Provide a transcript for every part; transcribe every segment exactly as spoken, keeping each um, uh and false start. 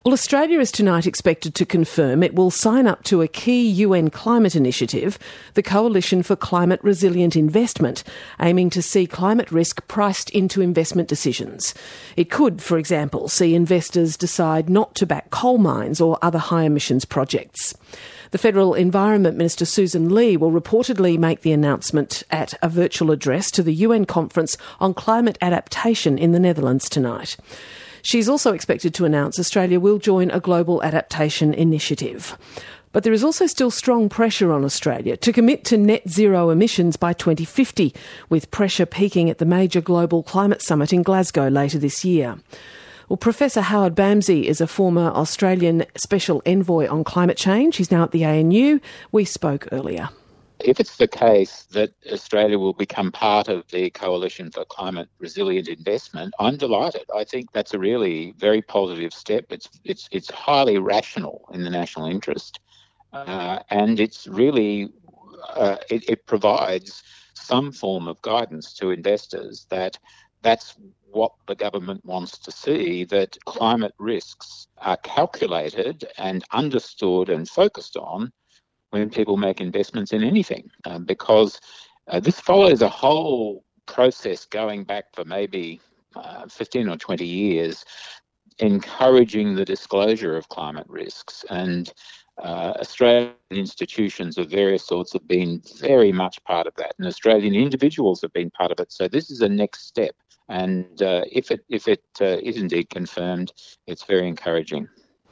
Well, Australia is tonight expected to confirm it will sign up to a key U N climate initiative, the Coalition for Climate Resilient Investment, aiming to see climate risk priced into investment decisions. It could, for example, see investors decide not to back coal mines or other high emissions projects. The Federal Environment Minister Susan Lee will reportedly make the announcement at a virtual address to the U N Conference on Climate Adaptation in the Netherlands tonight. She's also expected to announce Australia will join a global adaptation initiative. But there is also still strong pressure on Australia to commit to net zero emissions by twenty fifty, with pressure peaking at the major global climate summit in Glasgow later this year. Well, Professor Howard Bamsey is a former Australian Special Envoy on Climate Change. He's now at the A N U. We spoke earlier. If it's the case that Australia will become part of the Coalition for Climate Resilient Investment, I'm delighted. I think that's a really very positive step. It's it's it's highly rational in the national interest, uh, and it's really uh, it, it provides some form of guidance to investors that that's what the government wants to see, that climate risks are calculated and understood and focused on when people make investments in anything, um, because uh, this follows a whole process going back for maybe uh, fifteen or twenty years, encouraging the disclosure of climate risks. And uh, Australian institutions of various sorts have been very much part of that, and Australian individuals have been part of it. So this is a next step. And uh, if it, if it uh, is indeed confirmed, it's very encouraging.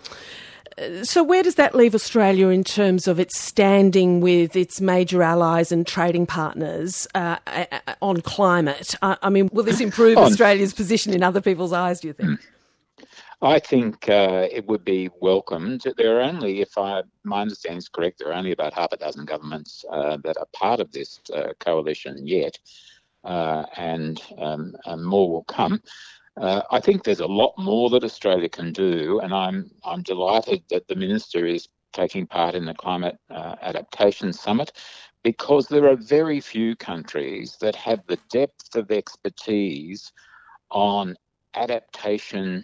So where does that leave Australia in terms of its standing with its major allies and trading partners uh, on climate? I mean, will this improve Australia's position in other people's eyes, do you think? I think uh, it would be welcomed. There are only, if I, my understanding is correct, there are only about half a dozen governments uh, that are part of this uh, coalition yet, uh, and, um, and more will come. Uh, I think there's a lot more that Australia can do, and I'm I'm delighted that the Minister is taking part in the Climate uh, Adaptation Summit, because there are very few countries that have the depth of expertise on adaptation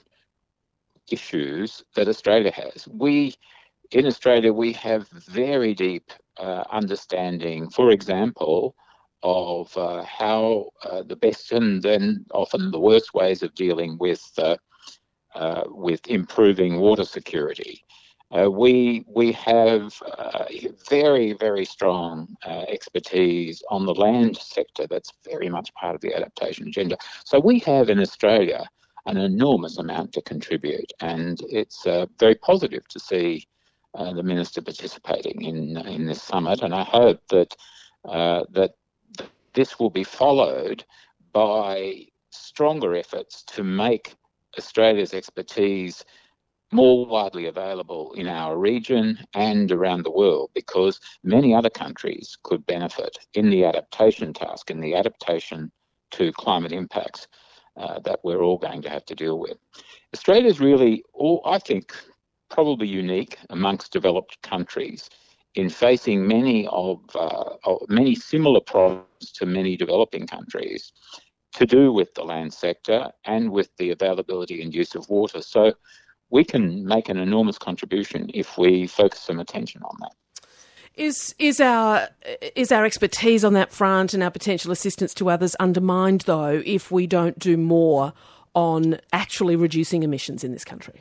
issues that Australia has. We, in Australia, we have very deep uh, understanding, for example, of uh, how uh, the best and then often the worst ways of dealing with uh, uh, with improving water security. Uh, we we have uh, very, very strong uh, expertise on the land sector that's very much part of the adaptation agenda. So we have in Australia an enormous amount to contribute, and it's uh, very positive to see uh, the Minister participating in in this summit, and I hope that uh, that this will be followed by stronger efforts to make Australia's expertise more widely available in our region and around the world, because many other countries could benefit in the adaptation task, in the adaptation to climate impacts uh, that we're all going to have to deal with. Australia is really, all, I think, probably unique amongst developed countries in facing many of, uh, of many similar problems to many developing countries to do with the land sector and with the availability and use of water. So we can make an enormous contribution if we focus some attention on that. Is is our is our expertise on that front and our potential assistance to others undermined, though, if we don't do more on actually reducing emissions in this country?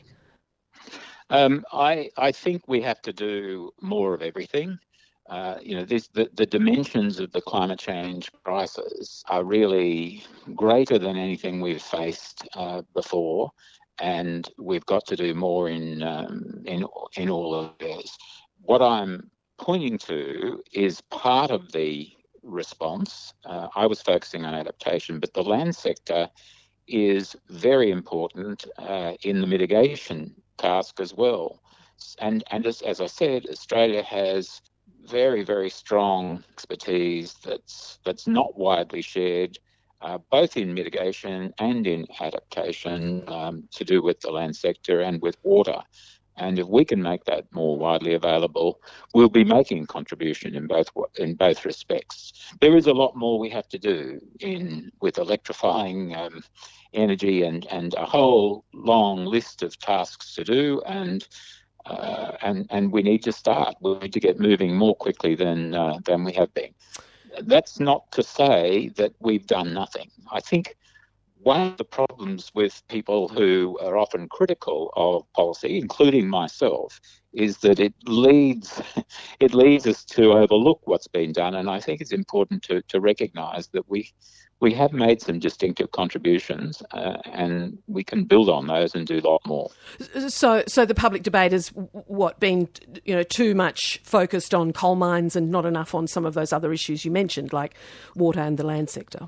Um, I, I think we have to do more of everything. Uh, you know, this, the, the dimensions of the climate change crisis are really greater than anything we've faced uh, before, and we've got to do more in um, in in all of this. What I'm pointing to is part of the response. Uh, I was focusing on adaptation, but the land sector is very important uh, in the mitigation task as well. And and as, as I said, Australia has very, very strong expertise that's that's not widely shared, uh, both in mitigation and in adaptation, um, to do with the land sector and with water. And if we can make that more widely available, we'll be making a contribution in both in both respects. There is a lot more we have to do in with electrifying um, energy and, and a whole long list of tasks to do, and uh, and and we need to start. We need to get moving more quickly than uh, than we have been. That's not to say that we've done nothing. I think one of the problems with people who are often critical of policy, including myself, is that it leads it leads us to overlook what's been done. And I think it's important to, to recognise that we we have made some distinctive contributions, uh, and we can build on those and do a lot more. So, so the public debate has what been, you know, too much focused on coal mines and not enough on some of those other issues you mentioned, like water and the land sector.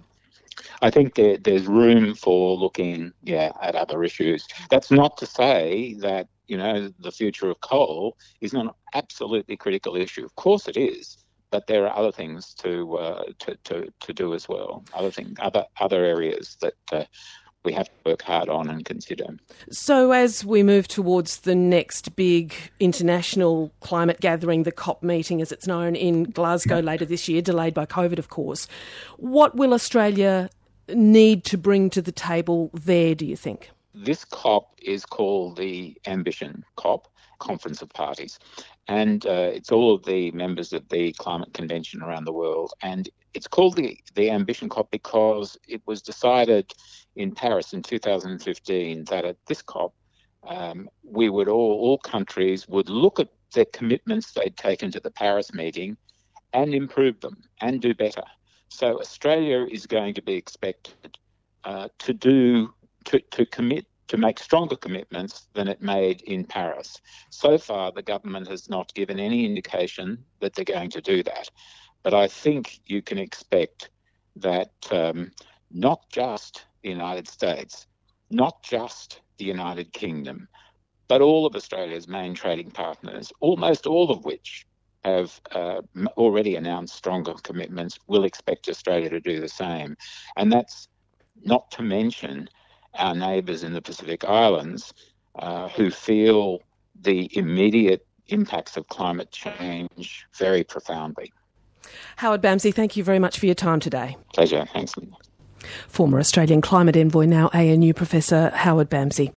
I think there, there's room for looking, yeah, at other issues. That's not to say that, you know, the future of coal is not an absolutely critical issue. Of course it is, but there are other things to uh, to, to to do as well. Other things, other other areas that uh, we have to work hard on and consider. So as we move towards the next big international climate gathering, the COP meeting as it's known, in Glasgow later this year, delayed by COVID of course, what will Australia need to bring to the table there, do you think? This COP is called the Ambition COP, Conference of Parties. And uh, it's all of the members of the Climate Convention around the world. And it's called the, the Ambition COP because it was decided in Paris in two thousand fifteen that at this COP, um, we would all, all countries would look at the commitments they'd taken to the Paris meeting and improve them and do better. So Australia is going to be expected uh, to do, to, to commit, to make stronger commitments than it made in Paris. So far, the government has not given any indication that they're going to do that. But I think you can expect that um, not just the United States, not just the United Kingdom, but all of Australia's main trading partners, almost all of which have uh, already announced stronger commitments, will expect Australia to do the same. And that's not to mention our neighbours in the Pacific Islands uh, who feel the immediate impacts of climate change very profoundly. Howard Bamsey, thank you very much for your time today. Pleasure. Thanks, Linda. Former Australian climate envoy, now A N U Professor Howard Bamsey.